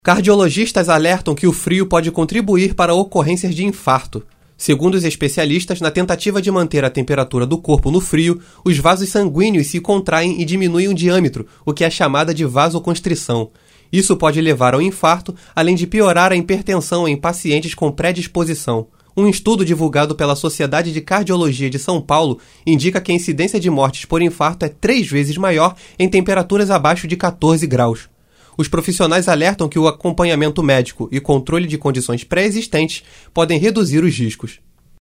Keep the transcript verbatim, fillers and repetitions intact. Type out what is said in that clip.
Cardiologistas alertam que o frio pode contribuir para ocorrências de infarto. Segundo os especialistas, na tentativa de manter a temperatura do corpo no frio, os vasos sanguíneos se contraem e diminuem o diâmetro, o que é chamada de vasoconstrição. Isso pode levar ao infarto, além de piorar a hipertensão em pacientes com predisposição. Um estudo divulgado pela Sociedade de Cardiologia de São Paulo indica que a incidência de mortes por infarto é três vezes maior em temperaturas abaixo de quatorze graus. Os profissionais alertam que o acompanhamento médico e controle de condições pré-existentes podem reduzir os riscos.